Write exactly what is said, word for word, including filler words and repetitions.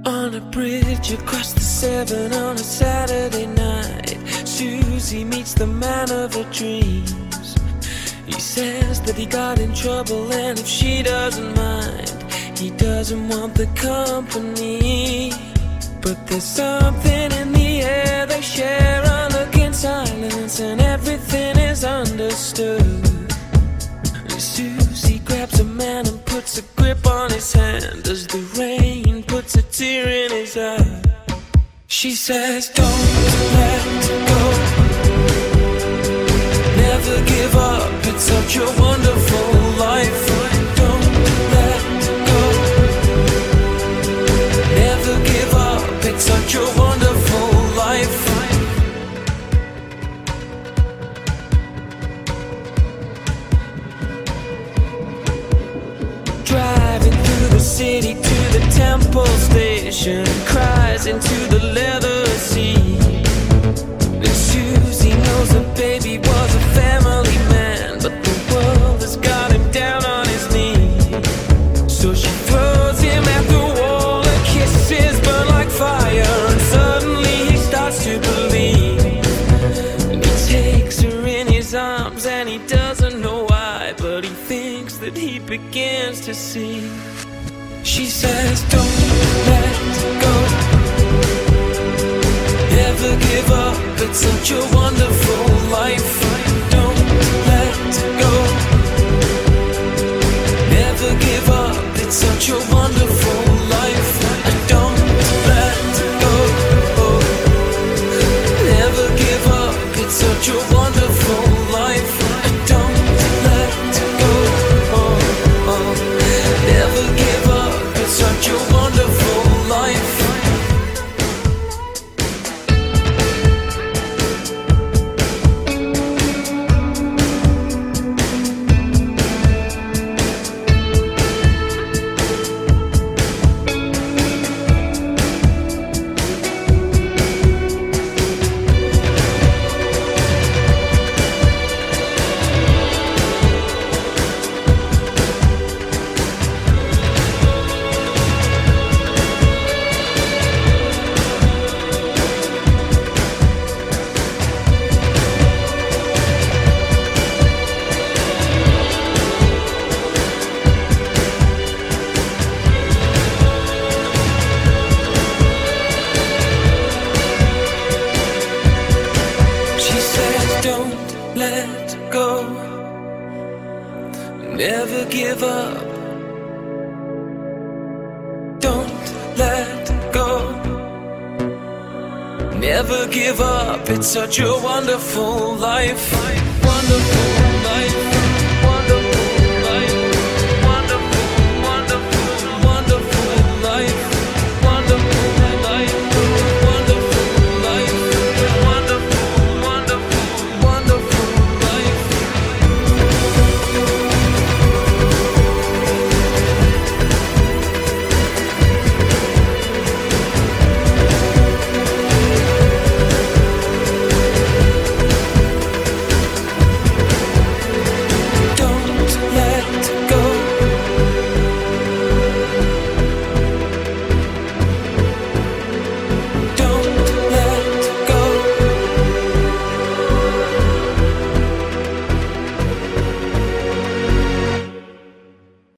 On a bridge across the Severn on a Saturday night, Susie meets the man of her dreams. He says that he got in trouble and if she doesn't mind, he doesn't want the company. But there's something in the air they share, a look in silence and everything is understood. And Susie grabs a man and puts a grip on his hand as the rain puts a tear in his eye. She says, don't let go, never give up, it's such a wonderful life. Don't let go, never give up, it's such a wonderful life. Driving through the city to the Temple Station, cries into the leather seat. And Susie knows her baby was a family man, but the world has got him down on his knees. So she throws him at the wall, her kisses burn like fire, and suddenly he starts to believe. And he takes her in his arms and he doesn't know why, but he thinks that he begins to see. She says, don't let go, never give up, it's such a wonderful life. Don't let go, never give up, it's such a wonderful life. Don't let go, never give up, it's such a wonderful life. Don't let go, never give up, it's such a wonderful life. Let go, never give up. Don't let go, never give up. It's such a wonderful life, wonderful.